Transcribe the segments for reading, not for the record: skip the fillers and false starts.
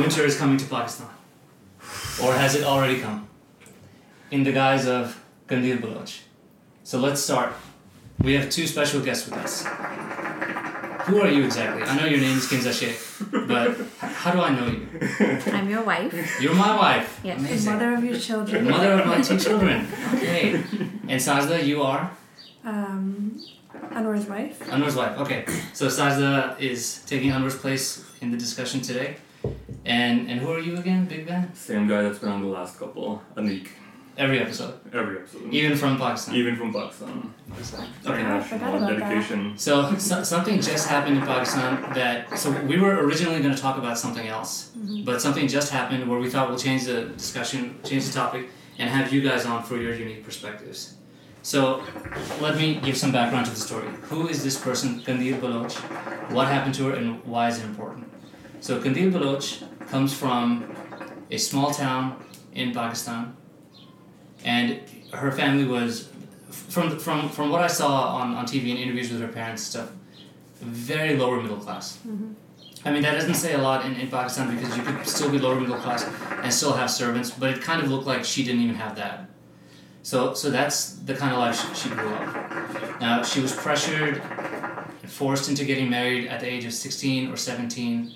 winter is coming to Pakistan. Or has it already come? In the guise of Qandil Baloch. So let's start. We have two special guests with us. Who are you exactly? I know your name is Kinza Sheikh, but how do I know you? I'm your wife. You're my wife. Yes. Amazing. The mother of your children. Mother of my two children. Okay. And Sajda, you are? Anwar's wife. Anwar's wife. Okay. So Sajda is taking Anwar's place in the discussion today. And who are you again, Big Ben? Same guy that's been on the last couple, Anik. Every episode. Every episode. Even from Pakistan. Even from Pakistan. Okay. I forgot about dedication. So something just happened in Pakistan so we were originally going to talk about something else, but something just happened where we thought we'll change the discussion, change the topic, and have you guys on for your unique perspectives. So let me give some background to the story. Who is this person, Qandil Baloch? What happened to her and why is it important? So Qandil Baloch comes from a small town in Pakistan, and her family was, from what I saw on TV and interviews with her parents and stuff, very lower middle class. I mean, that doesn't say a lot in Pakistan because you could still be lower middle class and still have servants, but it kind of looked like she didn't even have that. So that's the kind of life she grew up. Now, she was pressured, forced into getting married at the age of 16 or 17,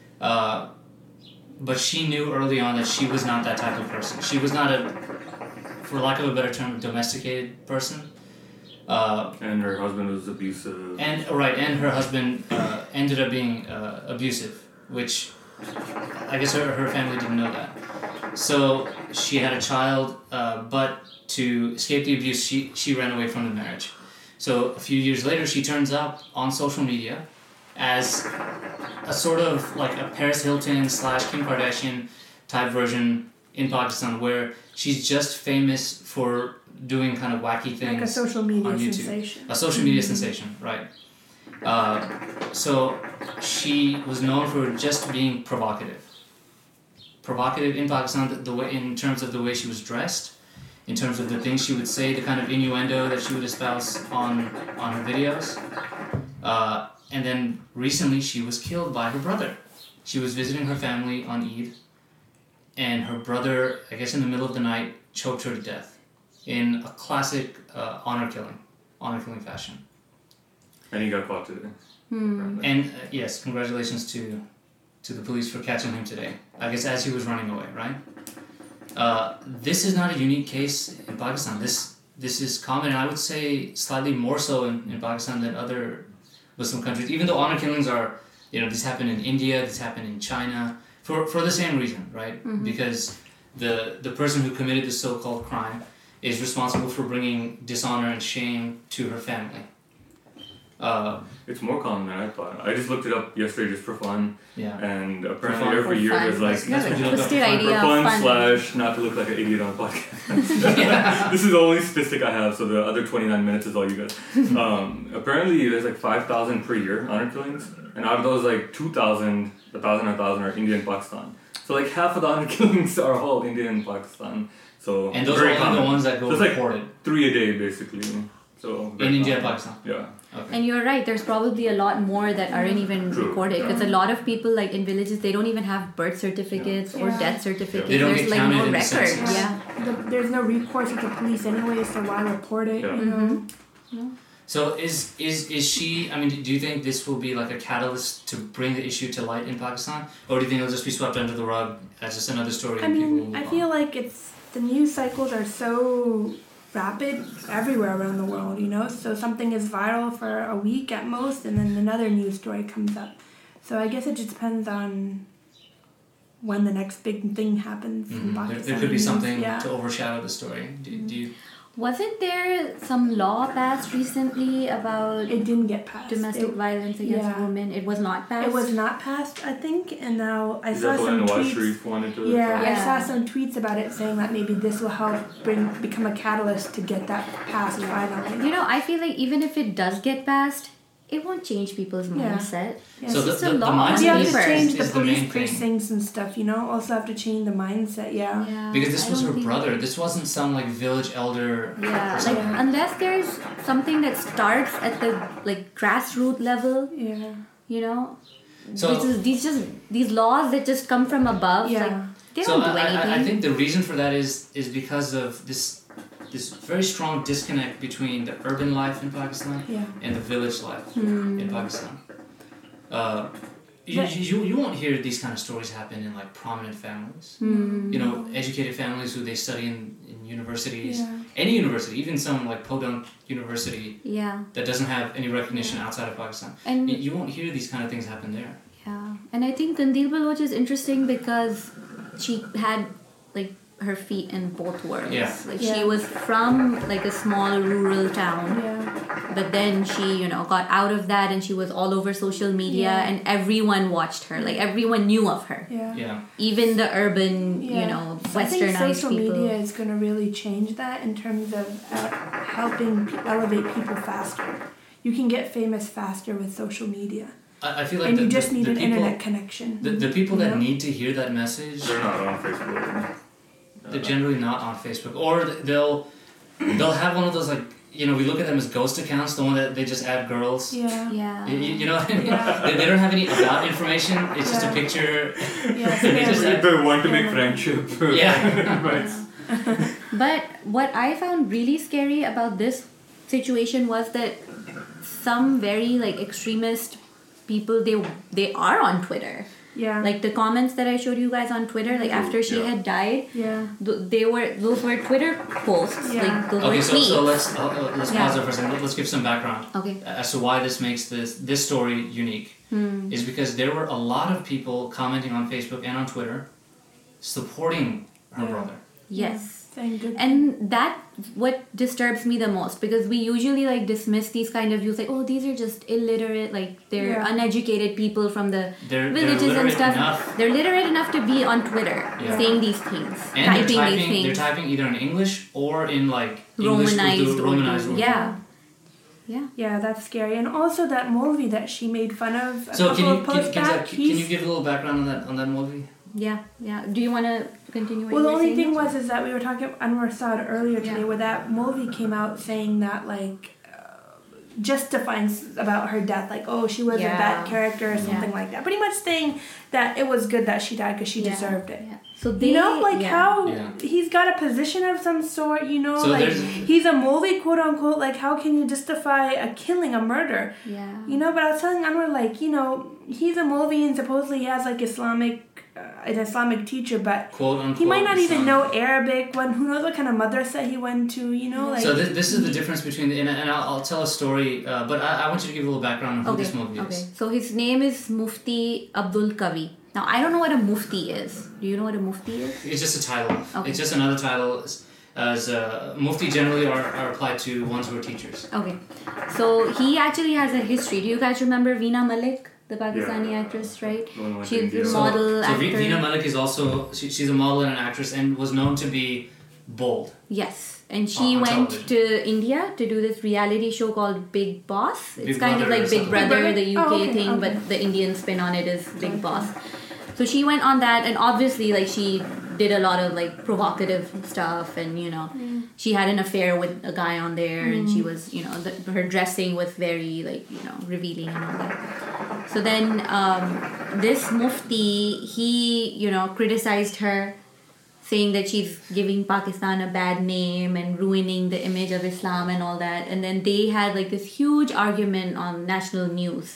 but she knew early on that she was not that type of person. She was not for lack of a better term, a domesticated person. And her husband was abusive. And her husband ended up being abusive, which I guess her family didn't know that. So she had a child, but to escape the abuse, she ran away from the marriage. So a few years later, she turns up on social media as a sort of like a Paris Hilton / Kim Kardashian type version in Pakistan, where she's just famous for doing kind of wacky things. Like a social media on YouTube. sensation. A social media sensation, right. So she was known for just being provocative. Provocative in Pakistan, the way, in terms of the way she was dressed, in terms of the things she would say, the kind of innuendo that she would espouse on her videos. And then recently she was killed by her brother. She was visiting her family on Eid, and her brother, I guess in the middle of the night, choked her to death in a classic honor killing fashion. And he got caught today. And yes, congratulations to the police for catching him today. I guess as he was running away, right? This is not a unique case in Pakistan. This is common, and I would say slightly more so in Pakistan than other Muslim countries. Even though honor killings are, this happened in India, this happened in China, for the same reason, right? Because the person who committed the so-called crime is responsible for bringing dishonor and shame to her family. It's more common than I thought. I just looked it up yesterday just for fun. Yeah. And apparently fun. every year there's like That's what you look up Twisted for fun. idea. for fun Fun. / not to look like an idiot on a podcast. This is the only statistic I have, so the other 29 minutes is all you guys. Apparently there's like 5,000 per year honor killings, and out of those like 2,000, 1,000 are India and Pakistan. So like half of the honor killings are all India and Pakistan. So And those very are only common. the ones that go So it's like reported 3 a day basically. So in very India and common. Pakistan. Yeah. Okay. And you're right, there's probably a lot more that aren't even True, recorded. yeah. Because a lot of people, like in villages, they don't even have birth certificates or Yeah. death certificates. They don't There's get like counted no in the record. census. Yeah. There's no recourse with the police anyway, so why report it? Yeah. You know? So is she, I mean, do you think this will be like a catalyst to bring the issue to light in Pakistan? Or do you think it'll just be swept under the rug as just another story I and people will mean, move I on? feel like the news cycles are so rapid everywhere around the world, so something is viral for a week at most, and then another news story comes up. So I guess it just depends on when the next big thing happens in Pakistan. There could be something Yeah. to overshadow the story. Do you? Wasn't there some law passed recently about It didn't get passed. domestic violence against yeah. women? It was not passed? It was not passed, I think, and now I Is saw that what some Nawaz tweets. Sharif wanted to? Yeah, I Yeah. saw some tweets about it saying that maybe this will help become a catalyst to get that passed finally. I feel like even if it does get passed, it won't change people's Yeah. mindset. Yeah. So It's the- just the- a the law on mindset You have is- to paper. change is the the police main thing. precincts and stuff, Also have to change the mindset, yeah. Yeah, Because this I was don't her think- brother. This wasn't some like village elder Yeah, or like something. Yeah. unless there's something that starts at the grassroots level, Yeah. So- these laws that just come from above. Yeah. Like, they So don't do anything. I think the reason for that is because of this very strong disconnect between the urban life in Pakistan Yeah. and the village life Hmm. in Pakistan. You won't hear these kind of stories happen in like prominent families. Hmm. You know, educated families who they study in universities, Yeah. any university, even some like podunk university Yeah. that doesn't have any recognition outside of Pakistan. And You won't hear these kind of things happen there. yeah, and I think Qandil Baloch is interesting because she had like her feet in both worlds. Yeah. Like Yeah. she was from like a small rural town, Yeah. but then she, got out of that and she was all over social media Yeah. and everyone watched her. Like everyone knew of her. Yeah. Yeah. Even the urban, Yeah. So I think westernized social people. media is going to really change that in terms of helping elevate people faster. You can get famous faster with social media. I feel like And the, you just the, need the an people, internet connection. The people that Yeah. need to hear that message, They're not on Facebook. they're generally not on Facebook, or they'll have one of those like we look at them as ghost accounts, the one that they just add girls. Yeah. Yeah. You know what I mean? Yeah. They don't have any about information. It's just a Yeah. picture. Yes. They just Yeah. They want to make Yeah. friendship. Yeah. Right. But what I found really scary about this situation was that some very like extremist people they are on Twitter. Yeah. Like the comments that I showed you guys on Twitter, like after she Yeah. had died, Yeah. those were Twitter posts. Yeah. Like those Okay, were so tweets. let's Yeah. pause there for a second. Let's give some background Okay. as to why this makes this story unique. Is because there were a lot of people commenting on Facebook and on Twitter supporting her Yeah. brother. Yes. Saying good. And that's what disturbs me the most because we usually like dismiss these kind of views like, oh, these are just illiterate, like they're Yeah. uneducated people from the They're villages and literate stuff. enough. They're literate enough to be on Twitter Yeah. saying these things, And typing these they're things, typing either in English or in like English Romanized Urdu, Romanized Urdu. Yeah. Yeah. Yeah, that's scary. And also that movie that she made fun of a So couple of posts back. can you give a little background on that movie? Yeah. Yeah. Do you want to continue? what Well, you the were only saying? thing was that we were talking, Anwar saw it earlier today, Yeah. where that movie came out saying that like justifying about her death, like oh she was a Yeah. bad character or something Yeah. like that. Pretty much saying that it was good that she died because she Yeah. deserved it. Yeah. So they, Like yeah. how Yeah. he's got a position of some sort, So like there's- he's a Molvi, quote unquote, like how can you justify a killing, a murder? Yeah. But I was telling Anwar, like, he's a Molvi and supposedly he has like an Islamic teacher, but Quote unquote. he might not even Islam. know Arabic. Who knows what kind of madrasa he went to, like. So this is the difference between and I'll tell a story, but I want you to give a little background on who this movie is. Okay. So his name is Mufti Abdul Kavi. Now I don't know what a mufti is. Do you know what a mufti is? It's just a title. Okay. It's just another title. As mufti generally are applied to ones who are teachers. Okay. So he actually has a history. Do you guys remember Veena Malik, the Pakistani Yeah. actress, right? The one who went to She's India. a model So actor. Veena Malik is also she's a model and an actress and was known to be bold. Yes. And she On went television. to India to do this reality show called Big Boss. It's Big kind of Brother like or Big something. Brother, Big the Brother? UK Oh, okay, thing, okay. but the Indian spin on it is Big Boss. So she went on that, and obviously, like, she did a lot of like provocative stuff, and she had an affair with a guy on there, and she was, her dressing was very like revealing and all that. So then this Mufti, he criticized her, saying that she's giving Pakistan a bad name and ruining the image of Islam and all that. And then they had like this huge argument on national news,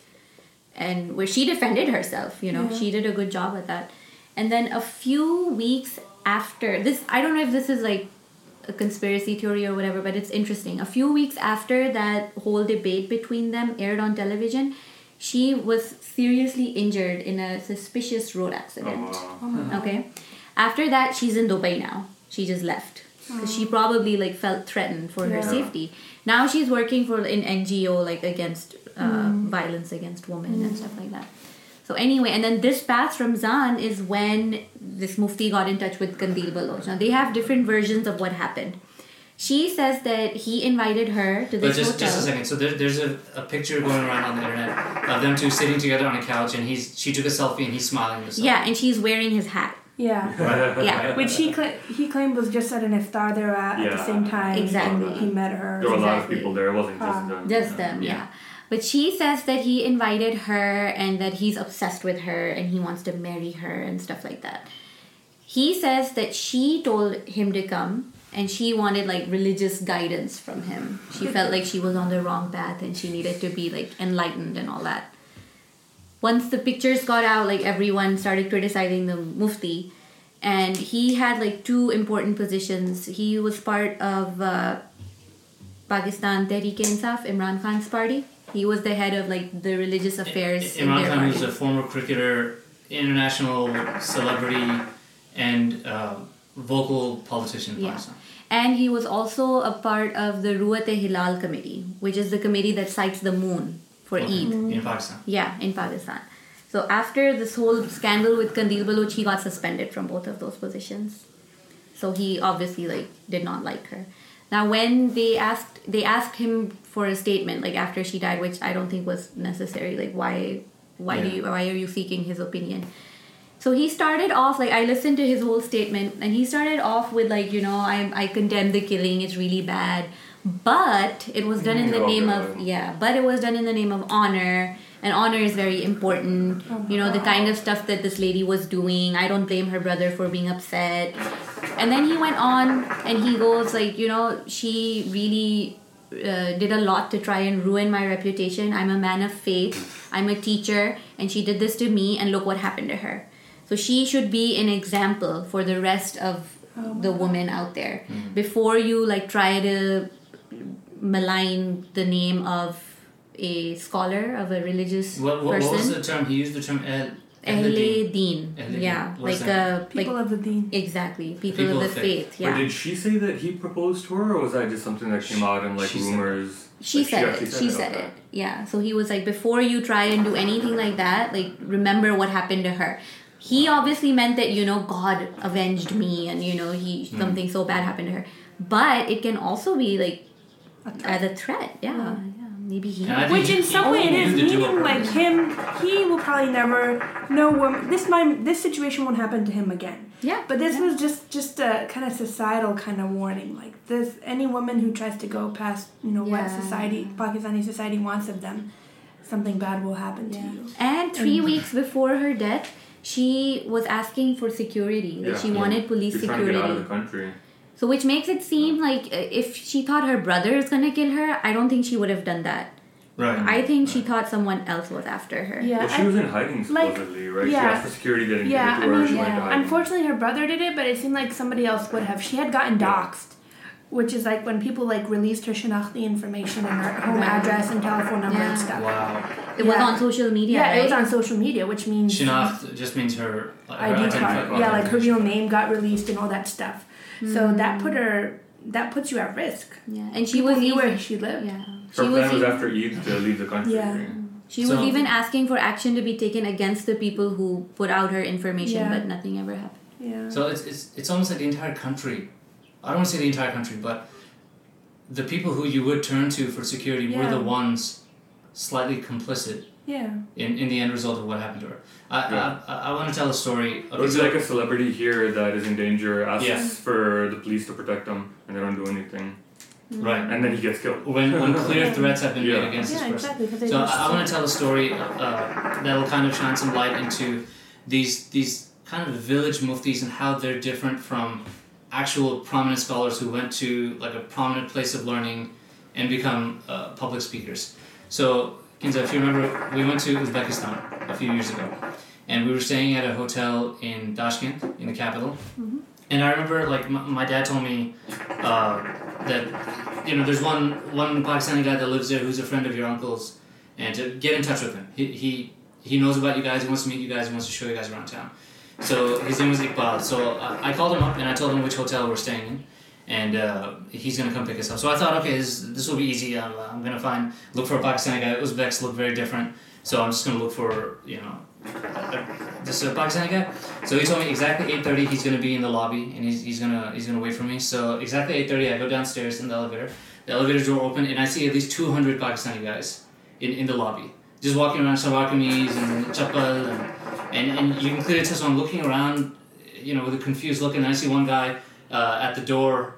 and where she defended herself. She did a good job at that. And then a few weeks after this, I don't know if this is like a conspiracy theory or whatever, but it's interesting. A few weeks after that whole debate between them aired on television, she was seriously injured in a suspicious road accident. Okay. After that, she's in Dubai now. She just left because she probably like felt threatened for her Yeah. safety. Now she's working for an NGO like against violence against women and stuff like that. So anyway, and then this past Ramzan is when this Mufti got in touch with Qandil Baloch. Now they have different versions of what happened. She says that he invited her to But this just hotel. a second. So there's a picture going around on the internet of them two sitting together on a couch, and she took a selfie and he's smiling. With Yeah, and she's wearing his hat. Yeah. Yeah. Which he claimed was just at an iftar they were at the Yeah. same time. Exactly. He met her. There were a lot of Exactly. people there. It wasn't just them. Just them, Yeah. yeah. But she says that he invited her and that he's obsessed with her and he wants to marry her and stuff like that. He says that she told him to come and she wanted like religious guidance from him. She felt like she was on the wrong path and she needed to be like enlightened and all that. Once the pictures got out, like everyone started criticizing the Mufti, and he had like two important positions. He was part of Pakistan Tehreek-e-Insaf, Imran Khan's party. He was the head of like the religious affairs in Imran their Khan party. was a former cricketer, international celebrity, and vocal politician in Yeah. Pakistan. And he was also a part of the Ruwat-e-Hilal committee, which is the committee that sights the moon for Eid. In Pakistan. Yeah, in Pakistan. So after this whole scandal with Qandil Baloch, he got suspended from both of those positions. So he obviously like did not like her. Now when they asked him for a statement like after she died, which I don't think was necessary. Like why are you seeking his opinion? So he started off like I listened to his whole statement and he started off with like, you know, I condemn the killing, it's really bad. But it was done in the name of but it was done in the name of honor. And honor is very important. You know, the kind of stuff that this lady was doing. I don't blame her brother for being upset. And then he went on and he goes like, you know, she really did a lot to try and ruin my reputation. I'm a man of faith. I'm a teacher. And she did this to me and look what happened to her. So she should be an example for the rest of the women out there. Before you like try to malign the name of a scholar, of a religious What person. was the term? He used the term Ahle Deen. Ahle Yeah, Deen. What's like that? People of the deen. Exactly, people of the faith. But Yeah, did she say that he proposed to her, or was that just something that came out in like She said rumors? she Like, said actually it. She said Okay. it. Yeah, so he was like, before you try and do anything like that, like remember what happened to her. He obviously meant that, you know, God avenged me and, you know, something so bad happened to her. But it can also be like as a threat. Yeah. Maybe he. And I think Which in some way it is, used it to meaning her like purpose. him, he will probably never know this situation won't happen to him again. Yeah. But this was just a kind of societal kind of warning. Like this, any woman who tries to go past, you know, what society, Pakistani society wants of them, something bad will happen to you. And 3 weeks before her death, she was asking for security. Like she wanted police She's trying to security. get out of the country. So which makes it seem like if she thought her brother is gonna kill her, I don't think she would have done that. Right. I think she thought someone else was after her. Yeah. Well, she was in hiding supposedly, right? She asked for security, they didn't give it to her, she went to hiding. Unfortunately, her brother did it, but it seemed like somebody else would have. She had gotten doxxed, which is like when people like released her Shanakhti information and her home address and telephone number and stuff. Wow. It was on social media, Yeah, right? it was on social media, which means Shinacht just means her ID card. Yeah, like her real name got released and all that stuff. So that puts you at risk. Yeah, and she People was knew even, where she lived. Yeah, Her plan was after Eid to leave the country. Yeah. She was even asking for action to be taken against the people who put out her information, but nothing ever happened. Yeah. So it's almost like the entire country. I don't want to say the entire country, but the people who you would turn to for security were the ones slightly complicit in the end result of what happened to her. I want to tell a story. It would be like a celebrity here that is in danger, asks Yes. for the police to protect them, and they don't do anything. Right. And then he gets killed. When clear threats have been made against this person. exactly. 'Cause they So just- I want to tell a story that will kind of shine some light into these kind of village muftis and how they're different from actual prominent scholars who went to like a prominent place of learning and become public speakers. So, Kinza, if you remember, we went to Uzbekistan a few years ago, and we were staying at a hotel in Tashkent, in the capital. And I remember, like, my dad told me that, you know, there's one Pakistani guy that lives there who's a friend of your uncle's, and to get in touch with him. He knows about you guys, he wants to meet you guys, he wants to show you guys around town. So his name was Iqbal. So I called him up and I told him which hotel we're staying in, and he's gonna come pick us up. So I thought, okay, this will be easy. I'm gonna look for a Pakistani guy. Uzbeks look very different, so I'm just gonna look for, you know, this Pakistani guy. So he told me exactly 8:30 he's gonna be in the lobby and he's gonna wait for me. So exactly 8:30 I go downstairs in the elevator. The elevator door open and I see at least 200 Pakistani guys in the lobby, just walking around salwar kameez and chappal and you can clearly tell. So I'm looking around, you know, with a confused look, and I see one guy at the door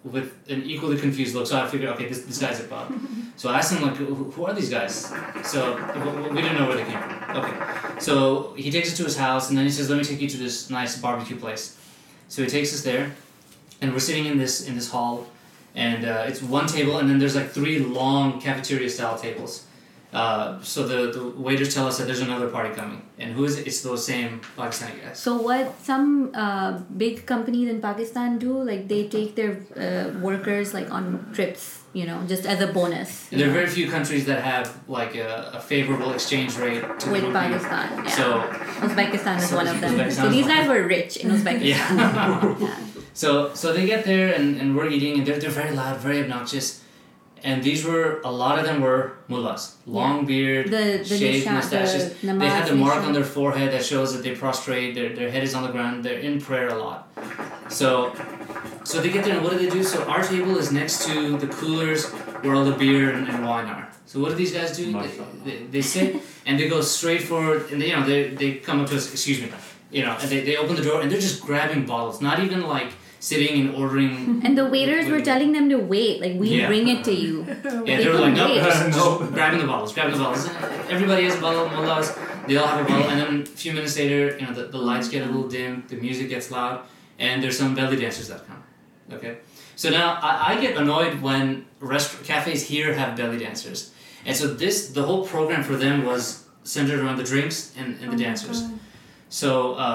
with an equally confused look. So I figured, okay, this guy's a bug. So I asked him, like, who are these guys? So we didn't know where they came from. Okay. So he takes us to his house, and then he says, let me take you to this nice barbecue place. So he takes us there, and we're sitting in this hall, and it's one table, and then there's like 3 long cafeteria-style tables. So the waiters tell us that there's another party coming. And who is it? It's those same Pakistani guys. So what some big companies in Pakistan do, like they take their workers like on trips, you know, just as a bonus. There are very few countries that have like a favorable exchange rate to with the rupee. Pakistan. Yeah. So Uzbekistan is one of them. Uzbekistan So is these one. guys were rich in Uzbekistan. Yeah. So they get there and we're eating, and they're very loud, very obnoxious. And a lot of them were mullahs. Long beard, The shaved nishan, mustaches. the They had the mark nishan. on their forehead that shows that they prostrate, their head is on the ground, they're in prayer a lot. So they get there, and what do? So our table is next to the coolers where all the beer and wine are. So what do these guys do? They sit and they go straight forward, and they come up to us, excuse me, and they open the door, and they're just grabbing bottles, not even like sitting and ordering. And the waiters were telling them to wait, like we Yeah. bring it to you. Yeah, they were like, no, Wait. just grabbing the bottles. Everybody has a bottle, mullahs, they all have a bottle, and then a few minutes later, the lights get a little dim, the music gets loud, and there's some belly dancers that come. Okay? So now, I get annoyed when cafes here have belly dancers. And so the whole program for them was centered around the drinks and the dancers. So,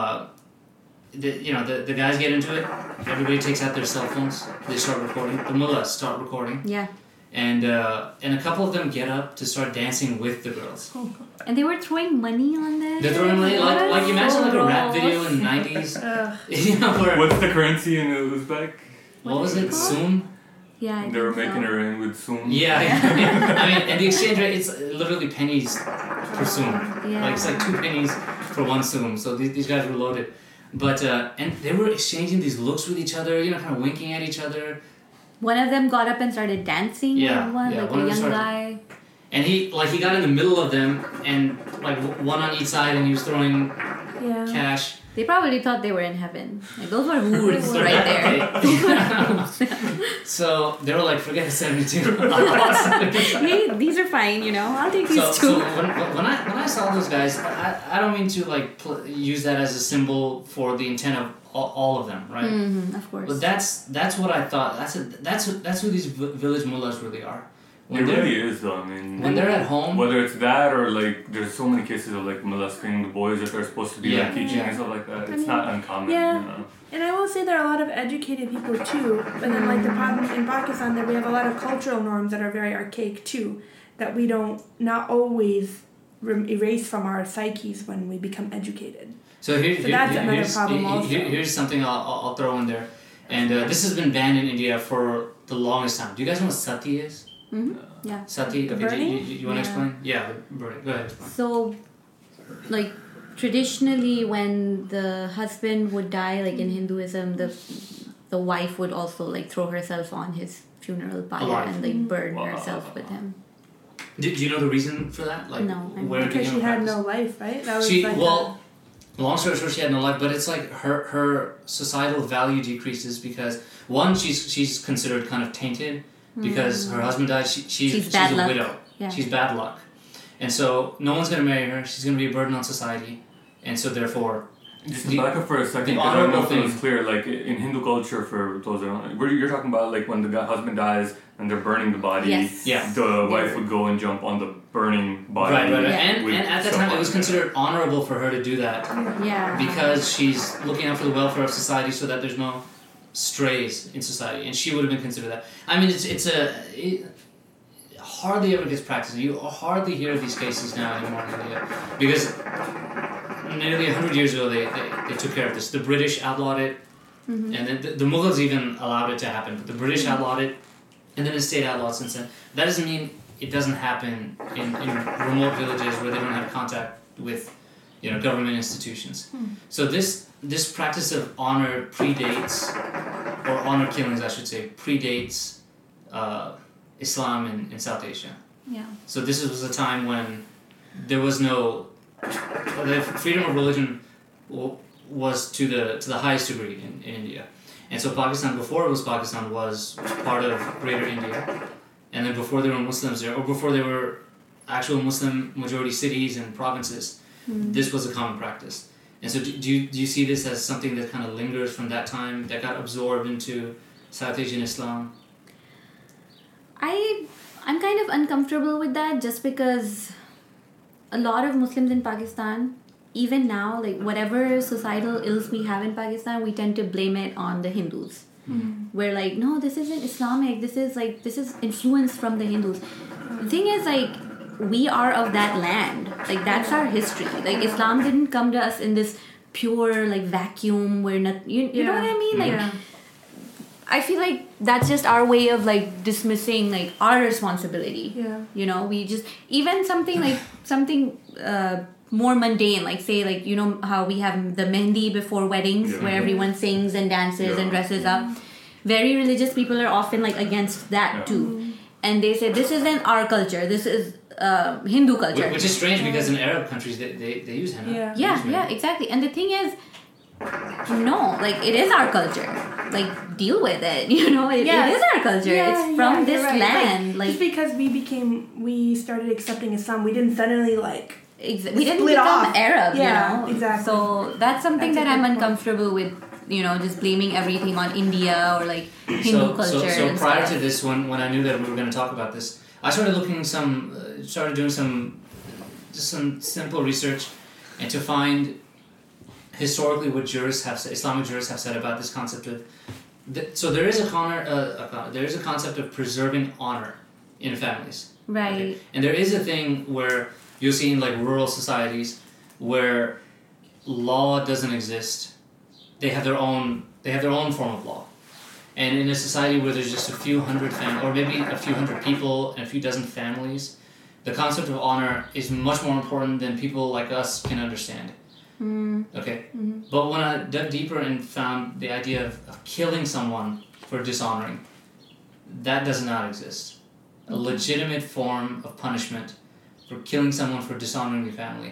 the guys get into it, everybody takes out their cell phones, they start recording, the mullahs start recording. Yeah. And a couple of them get up to start dancing with the girls. And they were throwing money on them. They're throwing money like you imagine like a rap video in the 90s. Where, What's the currency in Uzbek? what was it? Soom? Yeah. I They were think making so. her in with Soom. Yeah. I mean, and the exchange rate, it's literally pennies per soom. Yeah. Like it's like 2 pennies for 1 soom. So these guys were loaded. But and they were exchanging these looks with each other, kind of winking at each other. One of them got up and started dancing. Yeah, with one, yeah, like one a of them young started- guy. And he got in the middle of them, and like one on each side, and he was throwing Yeah. cash. They probably thought they were in heaven. Like those were hooers So right that- there. So they were like, forget the 72. Hey, these are fine, I'll take these So two. when I saw those guys, I don't mean to like use that as a symbol for the intent of all of them, right? Mm-hmm, of course. But that's what I thought. That's who these village mullahs really are. It really is though, I mean... When they're at home... Whether it's that or like, there's so many cases of like molesting the boys that they're supposed to be like teaching and stuff like that. It's not uncommon, yeah. And I will say there are a lot of educated people too. And then like the problem in Pakistan that we have a lot of cultural norms that are very archaic too. That we don't not always erase from our psyches when we become educated. So that's another problem also. Here's something I'll throw in there. And this has been banned in India for the longest time. Do you guys know what sati is? Mm-hmm. Yeah. Sati, okay, burning? you want to explain? Yeah, burning. Go ahead, explain. So, like, traditionally, when the husband would die, like in Hinduism, the wife would also like throw herself on his funeral pyre Alive. and like burn herself with him. Do you know the reason for that? Like, No, I where it Because became she a had practice? no life, right? That was Long story short, she had no life, but it's like her societal value decreases because one, she's considered kind of tainted because her husband died. She's bad a luck. widow. Yeah. She's bad luck, and so no one's gonna marry her. She's gonna be a burden on society, and so therefore. Just to back up for a second, the because I don't know if honorable it was clear, like in Hindu culture, for those that don't, you're talking about like when the husband dies and they're burning the body, Yes. Yeah. the wife would go and jump on the burning body. Right. Yeah. And with at that stuff time, it on was there. considered honorable for her to do that Yeah. because she's looking out for the welfare of society so that there's no strays in society, and she would have been considered that. I mean, it hardly ever gets practiced. You hardly hear of these cases now anymore in India because nearly 100 years ago they took care of this. The British outlawed it, and then the Mughals even allowed it to happen, but the British outlawed it, and then the state outlawed since then. That doesn't mean it doesn't happen in remote villages where they don't have contact with government institutions. So this practice of honor predates, or honor killings I should say, predates Islam in South Asia. Yeah. So this was a time when there was no... The freedom of religion was to the highest degree in India. And so Pakistan, before it was Pakistan, was part of Greater India. And then before there were Muslims there, or before there were actual Muslim majority cities and provinces, this was a common practice. And so do you see this as something that kind of lingers from that time, that got absorbed into South Asian Islam? I'm kind of uncomfortable with that just because a lot of Muslims in Pakistan, even now, like whatever societal ills we have in Pakistan, we tend to blame it on the Hindus. We're like, no, this isn't Islamic. This is influence from the Hindus. The thing is, like, we are of that land. Like, that's our history. Like, Islam didn't come to us in this pure, like, vacuum where not, you know what I mean? Like, I feel like that's just our way of, like, dismissing, like, our responsibility. Yeah. You know, we just, even something like, more mundane, like, say, like, you know how we have the mehndi before weddings where everyone sings and dances and dresses up. Very religious people are often, like, against that too. And they say, this isn't our culture, this is Hindu culture. Which is strange because in Arab countries, they use henna. Yeah, exactly. And the thing is, no, like, it is our culture. Like, deal with it, you know? It is our culture. It's from this land. Like, just because we started accepting Islam, we didn't suddenly, like... we didn't become Arab, you know? Exactly. So that's something that I'm uncomfortable with, you know, just blaming everything on India or, like, Hindu culture. So prior to this, when I knew that we were going to talk about this, I started doing some simple research, and to find historically what Islamic jurists have said about this concept of. So there is a concept of preserving honor in families, right? Okay? And there is a thing where you'll see in, like, rural societies where law doesn't exist. They have their own form of law. And in a society where there's just a few hundred or maybe a few hundred people and a few dozen families, the concept of honor is much more important than people like us can understand. Okay? But when I dug deeper and found the idea of killing someone for dishonoring, that does not exist. A legitimate form of punishment for killing someone for dishonoring your family.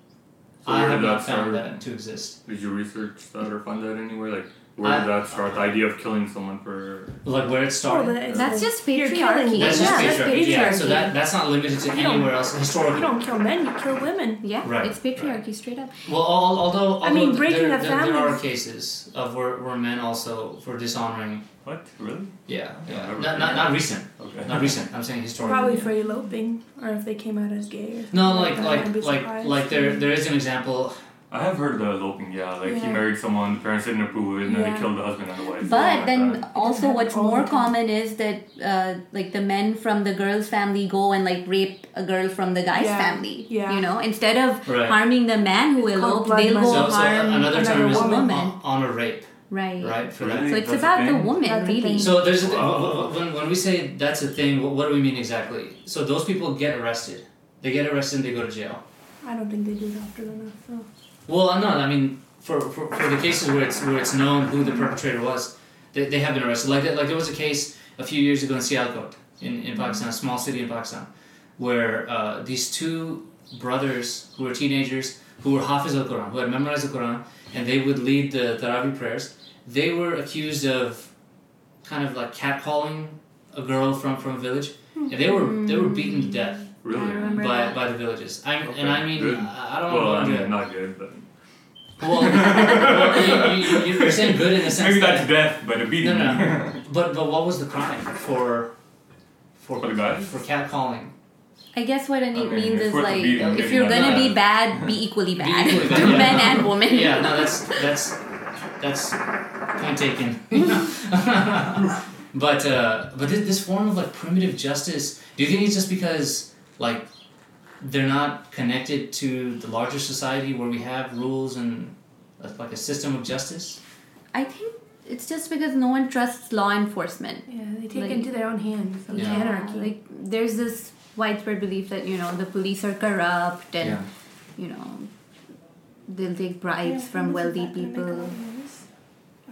So I have not found that to exist. Did you research that or find that anywhere? Like, where did that start? The idea of killing someone for... Like, where it started? That's just patriarchy. That's just patriarchy. Yeah, patriarchy. so that's not limited to anywhere else historically. You don't kill men, you kill women. Yeah, Right. It's patriarchy, straight up. Well, although breaking there a family. are cases of where men also for dishonoring. What? Really? Yeah. Yeah. Not recent. Okay. Not recent. I'm saying historically. Probably for eloping, or if they came out as gay. Or No, something that, I'd be surprised. like there is an example. I have heard the eloping, he married someone, the parents didn't approve it, and then they killed the husband and the wife. But then also what's more common is that like the men from the girl's family go and, like, rape a girl from the guy's family. Yeah. You know, instead of harming the man who eloped, they'll go harm another term is woman. Honor rape. Right. For that. So it's about the woman, really. So there's when we say that's a thing, what do we mean exactly? So those people get arrested. They get arrested and they go to jail. I don't think they do that often enough. So. Well, no, I mean, for the cases where it's known who the perpetrator was, they have been arrested. Like there was a case a few years ago in Sialkot, in Pakistan, a small city in Pakistan, where these two brothers who were teenagers, who were Hafiz al-Quran, who had memorized the Quran, and they would lead the Tarawih prayers, they were accused of kind of like catcalling a girl from a village, and they were beaten to death. Really? By the villages. I don't know. Not good, but... Well, you're saying good in the sense maybe that... not to death, but a beating. No. But what was the crime for the guys? For catcalling? I guess what it means is, like, beating, if you're gonna be bad, be equally bad. Be equally bad. Men and women. Yeah, no, that's point taken. But this form of, like, primitive justice, do you think it's just because, like, they're not connected to the larger society where we have rules and like a system of justice? I think it's just because no one trusts law enforcement. Yeah, they take it into their own hands. So anarchy. Like, there's this widespread belief that, you know, the police are corrupt and, you know, they'll take bribes from wealthy people.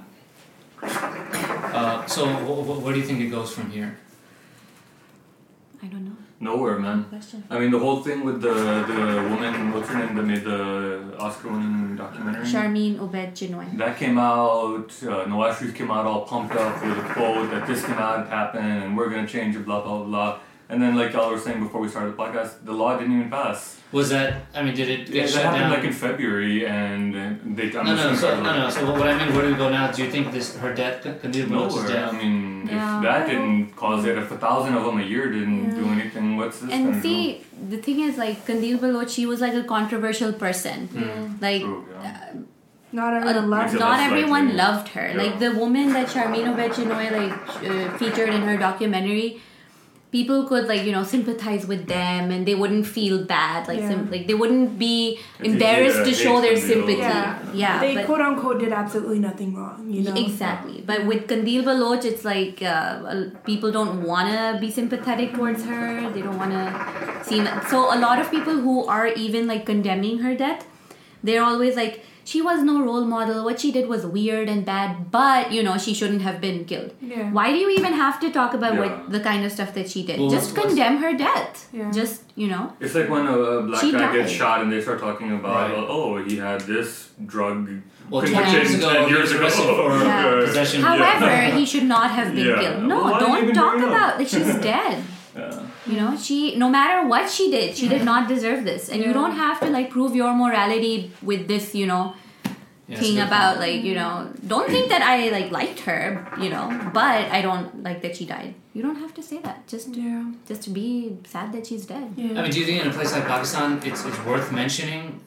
So where do you think it goes from here? I don't know. Nowhere, man. Question. I mean, the whole thing with the woman, what's her name, that made the Oscar-winning documentary? Charmaine Obed Chinoy. That came out, Nawaz Sharif came out all pumped up with a quote that this cannot happen and we're going to change it, blah, blah, blah. And then, like y'all were saying before we started the podcast, the law didn't even pass. Was that? I mean, did it Yeah, get that shut happened down? like in February, and they. No. So what I mean, where do we go now? Do you think her death, Qandeel Baloch's Nowhere. death? I mean, Yeah. if that didn't cause it, if 1,000 of them a year didn't do anything, what's this And gonna see, the thing is, like, Qandeel Baloch, she was like a controversial person. Like, do? True, yeah. Not everyone loves Makes it her. not less everyone likely. loved her. Yeah. Like, the woman that Charmaine Obed Chinoy, like, featured in her documentary, people could, like, you know, sympathize with them and they wouldn't feel bad. Like, Yeah. like they wouldn't be It's easy embarrassed to to show hate their Qandeel. sympathy. Yeah, They but quote unquote did absolutely nothing wrong, you know? exactly. But with Qandeel Baloch, it's like people don't want to be sympathetic towards her. They don't want to seem. So a lot of people who are even like condemning her death, they're always like, she was no role model. What she did was weird and bad, but you know she shouldn't have been killed. Yeah. Why do you even have to talk about Yeah. what the kind of stuff that she did? Well, Just what's- condemn her death. Yeah. Just you know. It's like when a black She guy gets died. shot and they start talking about, Right. oh, he had this drug Well, 10 conviction years ago, 10 he years was ago. arrested for Yeah. possession. However, he should not have been Yeah. killed. Well, No, why are you don't even talk bringing it up? about like she's dead. Yeah. You know, she no matter what she did, she did not deserve this, and you Yeah. don't have to like prove your morality with this, you know, Yeah, thing so- about like you know. Don't think that I like liked her, you know, but I don't like that she died. You don't have to say that. Yeah. Just be sad that she's dead. Yeah. I mean, do you think in a place like Pakistan, it's worth mentioning?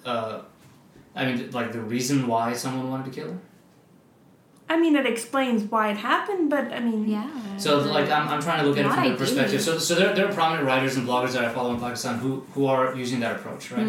I mean, like the reason why someone wanted to kill her. I mean, it explains why it happened, but I mean, Yeah. So like I'm trying to look at it Not from the ideally. perspective. So there are prominent writers and bloggers that I follow in Pakistan who are using that approach, right?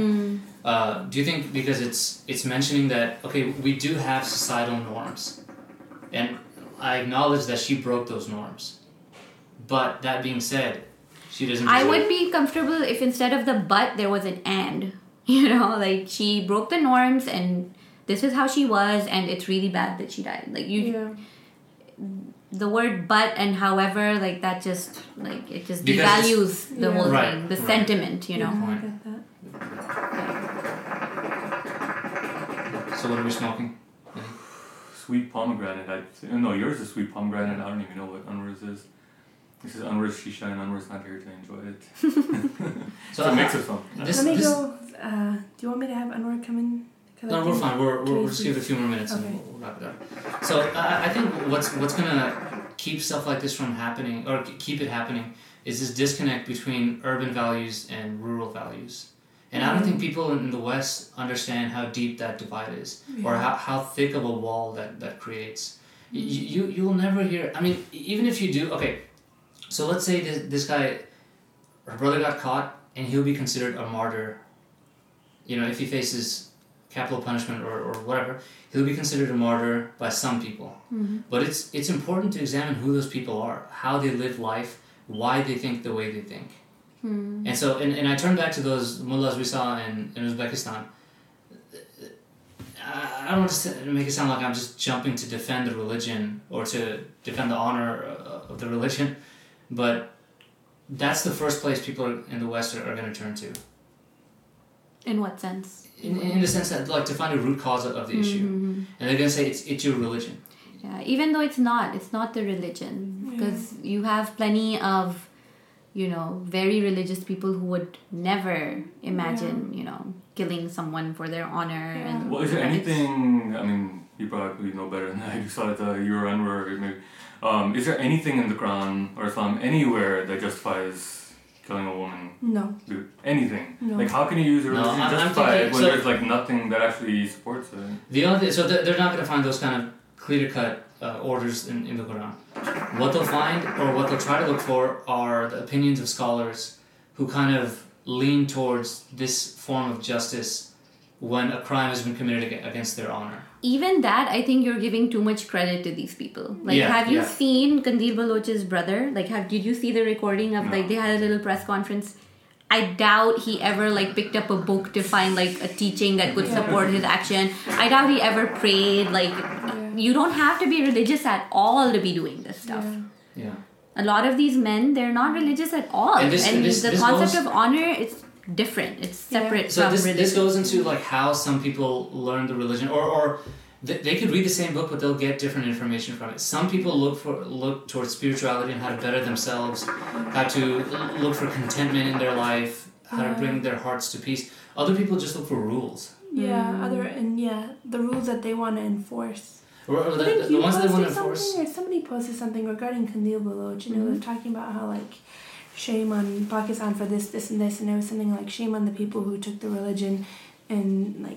Do you think because it's mentioning that okay, we do have societal norms, and I acknowledge that she broke those norms, but that being said, she doesn't. I deserve- would be comfortable if instead of the but there was an and. You know, like she broke the norms and this is how she was and it's really bad that she died. Like you yeah. the word but and however, like that just like it just Because it's- devalues the Yeah. whole Right, thing. The right. sentiment, you know. Yeah, I Point. get that. So what are we smoking? Sweet pomegranate. No, yours is sweet pomegranate. I don't even know what Anwar's is. This is Anwar's shisha, and Anwar's not here to enjoy it. So It's a mix of something. This, Let me this, go. Do you want me to have Anwar come in? 'Cause I No, we're think- fine. We'll Okay, just give it a few more minutes Okay. and we'll wrap it up. So I think what's gonna keep stuff like this from happening or keep it happening is this disconnect between urban values and rural values. And I don't think people in the West understand how deep that divide is or how thick of a wall that creates. You'll never hear. I mean, even if you do, okay. So let's say this guy, her brother got caught, and he'll be considered a martyr. You know, if he faces capital punishment or whatever, he'll be considered a martyr by some people. But it's important to examine who those people are, how they live life, why they think the way they think. And so, and I turn back to those mullahs we saw in Uzbekistan. I don't want to make it sound like I'm just jumping to defend the religion or to defend the honor of the religion, but that's the first place people in the West are going to turn to. In what sense? In the sense that, like, to find a root cause of the issue. And they're going to say it's your religion. Yeah, even though it's not the religion. Because you have plenty of, you know, very religious people who would never imagine, you know, killing someone for their honor. And Well, is there it's- anything, I mean, you probably know better than I. You saw it, your Anwar, maybe. Is there anything in the Quran or Islam anywhere that justifies killing a woman? No. Dude, anything. No. Like, how can you use a No, religion to I'm justify thinking- it when so- there's, like, nothing that actually supports it? The only so they're not going to find those kind of clear-cut orders in the Quran. What they'll find, or what they'll try to look for, are the opinions of scholars who kind of lean towards this form of justice when a crime has been committed against their honor. Even that, I think you're giving too much credit to these people. Like, Yeah, have you yeah. seen Qandeel Baloch's brother? Like, did you see the recording of, like, they had a little press conference? I doubt he ever, like, picked up a book to find, like, a teaching that could support his action. I doubt he ever prayed. Like, you don't have to be religious at all to be doing this stuff. Yeah. Yeah. A lot of these men, they're not religious at all. And the concept of honor, it's different. It's separate So from this religion. goes into like how some people learn the religion, or they could read the same book, but they'll get different information from it. Some people look towards spirituality and how to better themselves, how to look for contentment in their life, how to bring their hearts to peace. Other people just look for rules. The rules that they want to enforce. Or I the think you ones that they want to posted enforce. something, or somebody posted something regarding Kandil Baloch, it was talking about how like shame on Pakistan for this, and this, and it was something like shame on the people who took the religion and like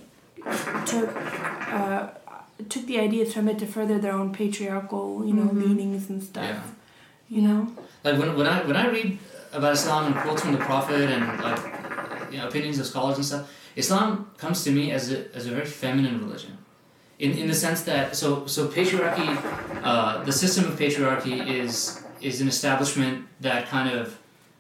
took the ideas from it to further their own patriarchal, leanings and stuff. Yeah. Like when I read about Islam and quotes from the Prophet and like opinions of scholars and stuff, Islam comes to me as a very feminine religion. In the sense that so patriarchy, the system of patriarchy is an establishment that kind of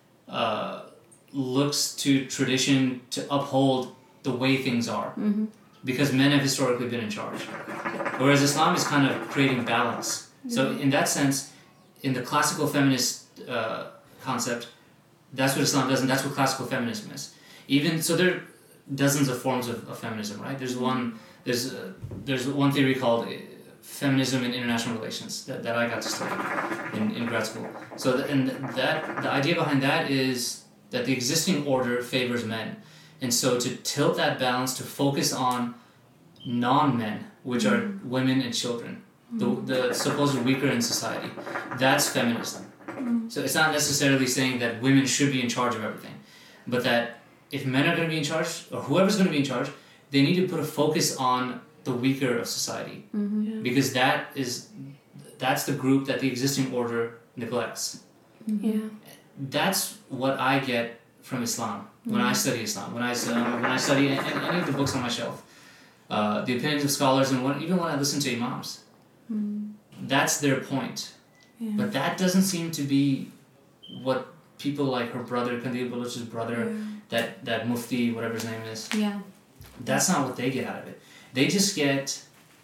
looks to tradition to uphold the way things are, because men have historically been in charge, whereas Islam is kind of creating balance. So in that sense, in the classical feminist concept, that's what Islam does, and that's what classical feminism is. Even so, there are dozens of forms of feminism, right? There's one theory called feminism in international relations that I got to study in grad school. So the idea behind that is that the existing order favors men, and so to tilt that balance to focus on non-men, which are women and children, the supposed weaker in society, that's feminism. So it's not necessarily saying that women should be in charge of everything, but that if men are going to be in charge, or whoever's going to be in charge, they need to put a focus on the weaker of society, because that's the group that the existing order neglects. That's what I get from Islam when I study Islam. When I study any of the books on my shelf, the opinions of scholars, and even when I listen to imams, that's their point. But that doesn't seem to be what people like her brother, Kandil Baloch's brother, that Mufti, whatever his name is. That's not what they get out of it. They just get,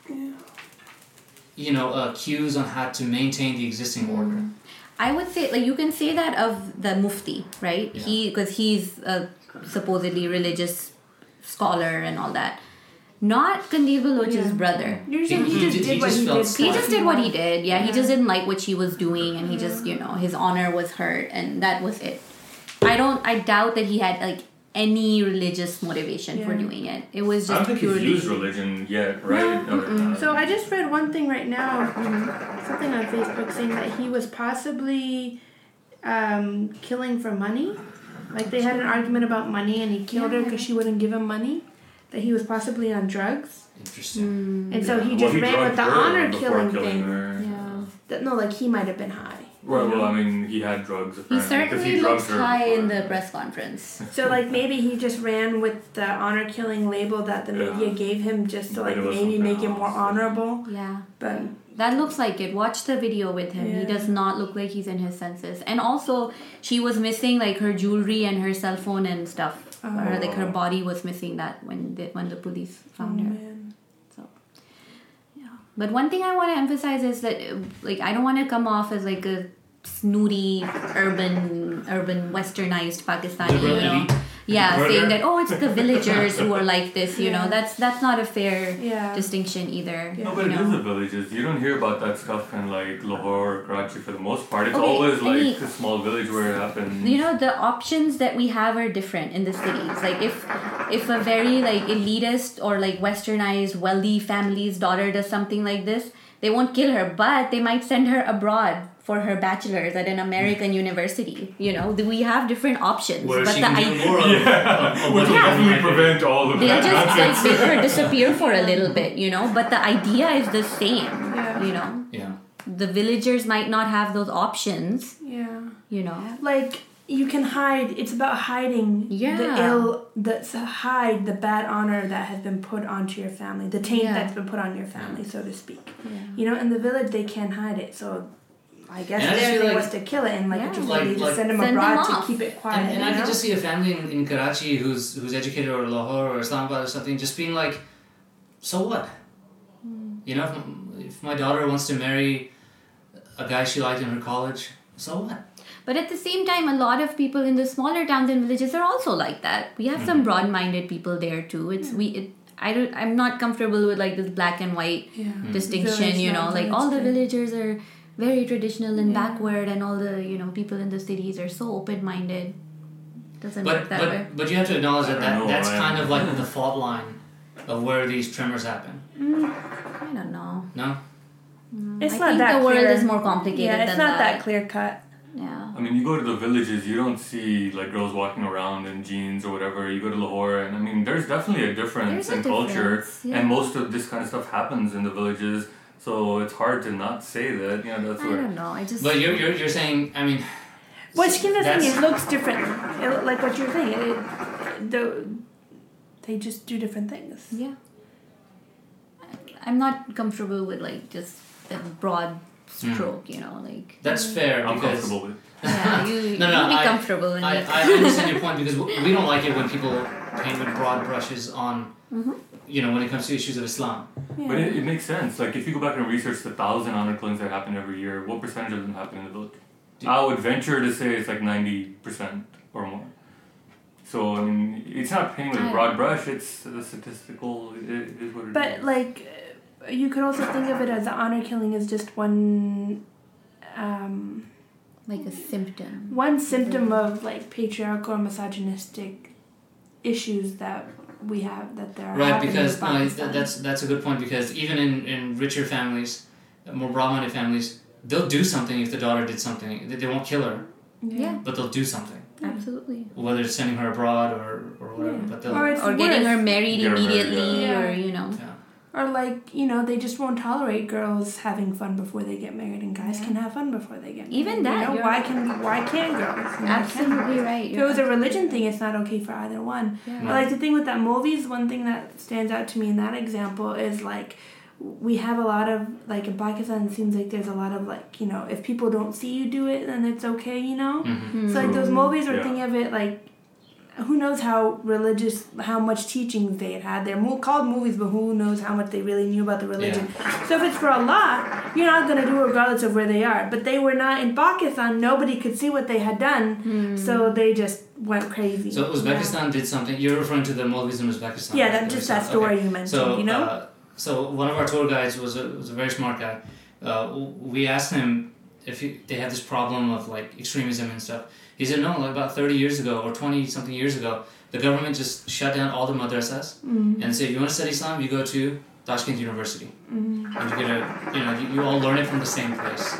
cues on how to maintain the existing order. I would say, like, you can say that of the Mufti, right? Yeah. Because he's a supposedly religious scholar and all that. Not Kandil Baloch's brother. You're saying he just did what he did. He just did what he did. Yeah, he just didn't like what she was doing, and he just, his honor was hurt, and that was it. I doubt that he had like any religious motivation for doing it. It was just I don't think purely. he's used religion yet, right? So I just read one thing right now, something on Facebook saying that he was possibly killing for money. Like they had an argument about money, and he killed her because she wouldn't give him money. That he was possibly on drugs. Interesting. And so he just ran with the honor killing thing. Yeah. No, like he might have been high. Well, I mean, he had drugs. He Apparently, certainly looks high in the press conference. So like maybe he just ran with the honor killing label that the media gave him just to like maybe make him more honorable. Yeah. But that looks like it. Watch the video with him. He does not look like he's in his senses. And also, she was missing like her jewelry and her cell phone and stuff. Or like her body was missing that when the police found her. Man. So, yeah. But one thing I want to emphasize is that like I don't want to come off as like a snooty urban westernized Pakistani, saying that it's the villagers who are like this, that's not a fair distinction either. No, but it is the villages. You don't hear about that stuff in like Lahore or Karachi for the most part. It's always like a small village where it happens. The options that we have are different in the cities. Like if a very like elitist or like westernized wealthy family's daughter does something like this, they won't kill her, but they might send her abroad for her bachelor's at an American university. We have different options. Where but she can do more of which will definitely prevent all of they'll that just nonsense. make her disappear for a little bit, but the idea is the same, Yeah. The villagers might not have those options, Like you can hide. It's about hiding hide the bad honor that has been put onto your family, the taint that's been put on your family, so to speak. In the village they can't hide it, so I guess their thing was to kill it, and they just send him abroad to keep it quiet. And I could just see a family in Karachi who's educated, or Lahore or Islamabad or something, just being like, so what? If my daughter wants to marry a guy she liked in her college, So what? But at the same time, a lot of people in the smaller towns and villages are also like that. We have some broad-minded people there too. I'm not comfortable with like this black and white distinction. Village, Like all the villagers are very traditional and backward, and all the people in the cities are so open-minded. Doesn't work that way. But you have to acknowledge that's right? kind of like the fault line of where these tremors happen. I don't know. No. It's I not think that the world clear. is more complicated Yeah, it's than not that clear cut. Yeah. I mean, you go to the villages, you don't see like girls walking around in jeans or whatever. You go to Lahore, and I mean, there's definitely a difference There's a in culture, difference, yeah. and most of this kind of stuff happens in the villages. So it's hard to not say that. That's I where. don't know. I just. But you're saying, I mean. Which kind of thing, that's- it looks different. Like what you're saying, they just do different things. Yeah. I'm not comfortable with like just the broad stroke, like. That's fair I'm because. comfortable with. Yeah, you No, be I- comfortable in it. I understand your point because we don't like it when people paint with broad brushes on, when it comes to issues of Islam. Yeah. But it makes sense. Like if you go back and research the 1,000 honor killings that happen every year, what percentage of them happen in the village? I would venture to say it's like 90% or more. So I mean, it's not painting with a broad brush. It's a statistical. It is what it is. But like, you could also think of it as the honor killing is just one Like a symptom. one symptom of like patriarchal or misogynistic issues that we have that there are Right, happening because in no, Pakistan. that's a good point because even in richer families, more broad-minded families, they'll do something if the daughter did something. They won't kill her, Yeah, but they'll do something. absolutely. Whether it's sending her abroad or whatever, Yeah. but they'll. Or it's Or getting her worse. married Get her married, immediately, yeah. or yeah. Or like, they just won't tolerate girls having fun before they get married, and guys can have fun before they get married. Even that, you're why right. can't girls? And why can't absolutely boys? right. If it was a religion thing, it's not okay for either one. Yeah. But like the thing with that movies, one thing that stands out to me in that example is like we have a lot of like in Pakistan. It seems like there's a lot of like if people don't see you do it, then it's okay. Mm-hmm. So like those movies are Yeah. thinking of it like. Who knows how much teachings they had. They're called movies, but who knows how much they really knew about the religion. So if it's for Allah, you're not going to do it regardless of where they are. But they were not in Pakistan. Nobody could see what they had done, so they just went crazy. So Uzbekistan did something. You're referring to the Maldives in Uzbekistan. Yeah, right? that's just that story you mentioned. So, so one of our tour guides was a very smart guy. We asked him if they have this problem of like extremism and stuff. He said no, like about 30 years ago or 20 something years ago, the government just shut down all the madrasas and said, if you want to study Islam, you go to Tashkent University. And you get you all learn it from the same place.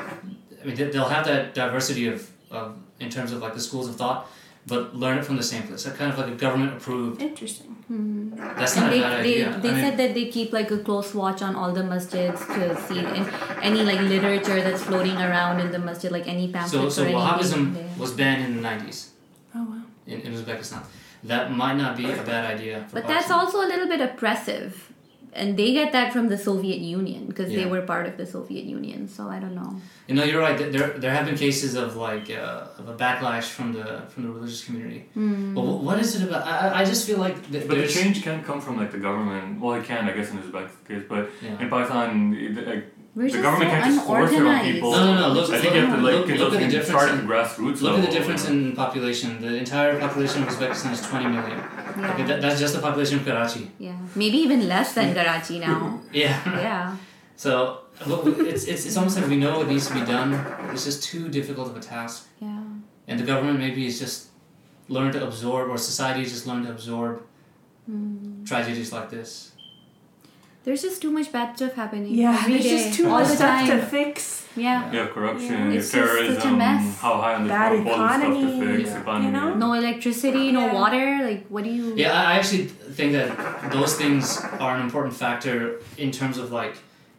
I mean, they'll have that diversity of in terms of like the schools of thought, but learn it from the same place. They're kind of like a government approved. Interesting. That's not And a bad idea. they said that they keep like a close watch on all the masjids to see any like literature that's floating around in the masjid, like any pamphlets So or anything. Wahhabism was banned in the 90s Oh wow. in Uzbekistan. That might not be a bad idea. For But that's Pakistan. also a little bit oppressive. And they get that from the Soviet Union because they Yeah. were part of the Soviet Union. So I don't know. You're right. There have been cases of like of a backlash from the religious community. But what is it about? I just feel like But the there's change can't come from like the government. Well, it can, I guess, in Uzbek's case. But Yeah. in Pakistan, We're the just government so can't just force it on unorganized. people. No. Look, I think you have to look at the difference. start at the grassroots Look level. at the difference in population. The entire population of Uzbekistan is 20 million. Yeah. Okay, that's just the population of Karachi. Yeah. Maybe even less than Karachi now. Yeah. Yeah. So it's almost like we know what needs to be done. It's just too difficult of a task. Yeah. And the government maybe is just learned to absorb, or society has just learned to absorb tragedies like this. There's just too much bad stuff happening. Yeah, every there's day, just too all much the stuff time. to fix. Yeah. You have corruption, Yeah. you It's have just such a terrorism, mess. how high on the Bad all this stuff to economy, fix, yeah. economy. You know? No electricity, no Yeah. water. Like, what do you? Yeah, I actually think that those things are an important factor in terms of like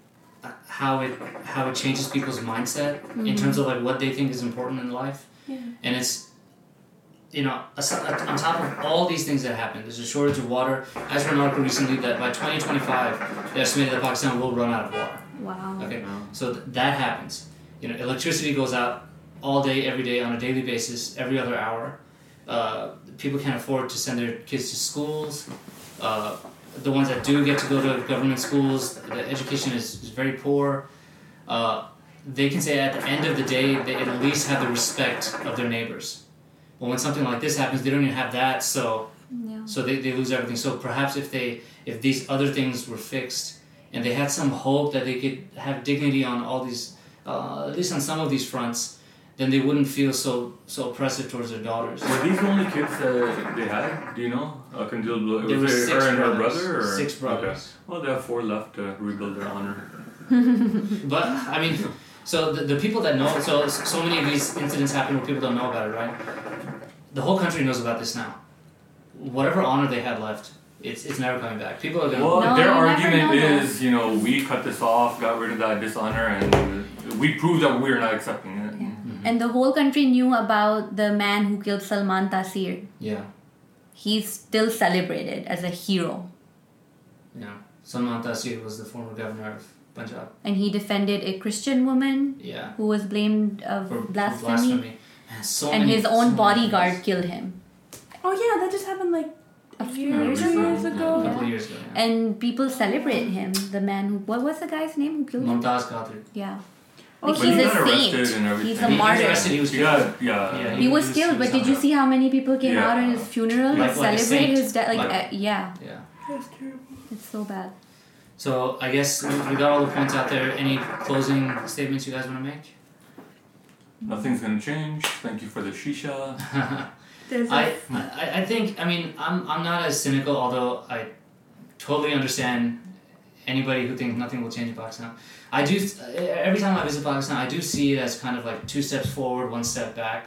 how it changes people's mindset in terms of like what they think is important in life. Yeah. And it's on top of all these things that happen, there's a shortage of water. I read an article recently that by 2025, they estimated that Pakistan will run out of water. Wow. Okay, so that happens. Electricity goes out all day, every day, on a daily basis, every other hour. People can't afford to send their kids to schools. The ones that do get to go to government schools, the education is very poor. they can say at the end of the day they at least have the respect of their neighbors. But when something like this happens, they don't even have that, so they lose everything. So perhaps if these other things were fixed and they had some hope that they could have dignity on all these, at least on some of these fronts, then they wouldn't feel so oppressive towards their daughters. Were these the only kids that they had? Do you know? There were Was it 6 her and her brothers. brother? Or? 6 brothers. Okay. Well, they have 4 left to rebuild their honor. But I mean, so the people that know, so many of these incidents happen where people don't know about it, right? The whole country knows about this now. Whatever honor they had left, it's never coming back. People are gonna. Well, No, their you never argument know that. is, we cut this off, got rid of that dishonor, and we proved that we're not accepting it. Yeah. And the whole country knew about the man who killed Salman Taseer. Yeah. He's still celebrated as a hero. Yeah. Salman Taseer was the former governor of Punjab. And he defended a Christian woman Yeah. who was blamed of For blasphemy. Man, And his own so bodyguard many killed him. Oh yeah, that just happened like A few year, years 2 ago. years A ago. couple of years ago. Yeah. And people celebrate him. The man who... What was the guy's name who killed him? Mumtaz Qadir. Yeah. Oh, Like so he's he a got arrested saint. and everything. He's He a was martyr. arrested, he was killed. Yeah. He was killed, but did you see how many people came Yeah. out at his funeral to Like a celebrate saint. his death? Yeah. Yeah. That's terrible. It's so bad. So I guess we got all the points out there. Any closing statements you guys want to make? Nothing's gonna change. Thank you for the shisha. There's I think, I mean, I'm not as cynical, although I totally understand anybody who thinks nothing will change in Pakistan. I do, every time I visit Pakistan, I do see it as kind of like 2 steps forward, 1 step back.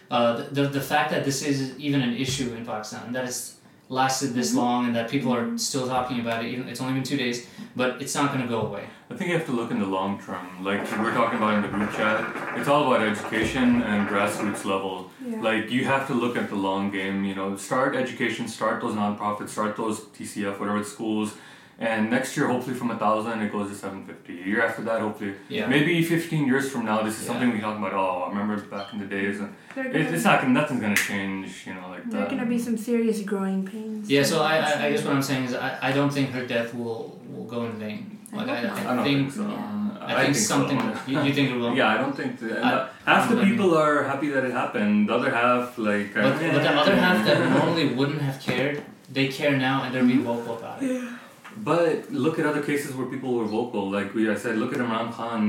The fact that this is even an issue in Pakistan, that it's lasted this long and that people are still talking about it, even it's only been 2 days, but it's not going to go away. I think you have to look in the long term. Like we were talking about in the group chat, it's all about education and grassroots level. Yeah. Like you have to look at the long game. Start education, start those nonprofits, start those TCF, whatever schools, and next year hopefully from 1,000 it goes to 750. A year after that, hopefully, maybe 15 years from now, this is something we talk about. Oh, I remember back in the days, and nothing's gonna change. Like there are gonna be some serious growing pains. Yeah, so I guess what I'm saying is I don't think her death will go in vain. Like I don't think so. I think something. So. You think it will? Yeah, I don't think that. Half the people are happy that it happened. The other half, like. But the other half that normally wouldn't have cared, they care now and they're being vocal about it. But look at other cases where people were vocal. Like I said, look at Imran Khan.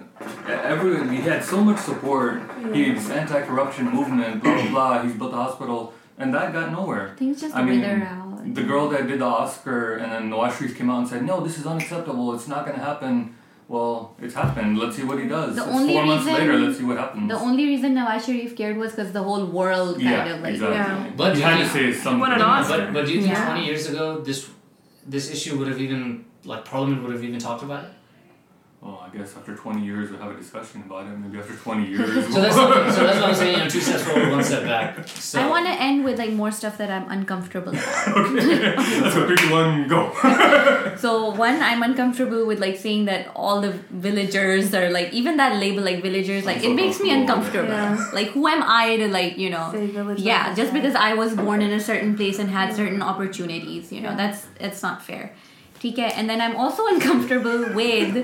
He had so much support. He's anti-corruption movement. Blah blah blah. He's built the hospital, and that got nowhere. Things just wither out. The girl that did the Oscar, and then Nawaz Sharif came out and said, "No, this is unacceptable. It's not going to happen." Well, it's happened. Let's see what he does. The It's only 4 months reason- later. Let's see what happens. The only reason Nawaz Sharif cared was because the whole world kind of like... exactly. Yeah. But He do had you to think, say something. won an Oscar. but do you think Yeah. 20 years ago this issue would have even, like, Parliament would have even talked about it? Oh, I guess after 20 years we'll have a discussion about it. Maybe after 20 years. So that's what I'm saying. 2 steps forward, 1 step back. So I want to end with like more stuff that I'm uncomfortable about. Okay. Let's go. 3, 2, 1, go. So one, I'm uncomfortable with like saying that all the villagers are like, even that label like villagers, like I'm it so makes me comfortable with uncomfortable. Yeah. Like who am I to like, Say village yeah, like just that. because I was born in a certain place and had certain opportunities, that's not fair. Okay, and then I'm also uncomfortable with,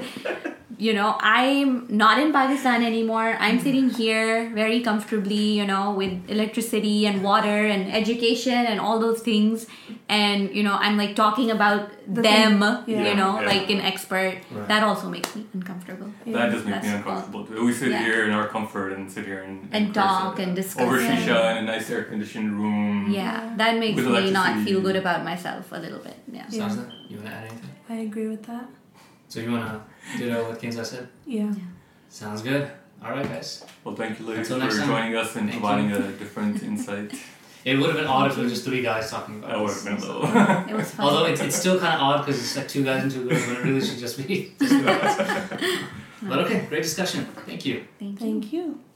I'm not in Pakistan anymore. I'm sitting here very comfortably, with electricity and water and education and all those things. And, I'm like talking about them, like an expert. Right. That also makes me uncomfortable. That just makes me That's uncomfortable too. We sit here in our comfort and sit here And talk and discuss. over shisha in a nice air conditioned room. Yeah, that makes With me not electricity. feel good about myself a little bit. Yeah. sounds good. You want to add anything? I agree with that. So you want to do what Kinza said? Yeah. Sounds good. All right, guys. Well, thank you, ladies, Until for next time. joining us and Thank providing you. a different insight. It would have been odd if it was just 3 guys talking about That would this. have been a little. It was fun. Although it's still kind of odd because it's like 2 guys and 2 girls, but it really should just be just 2 guys. But okay, great discussion. Thank you. Thank you. Thank you.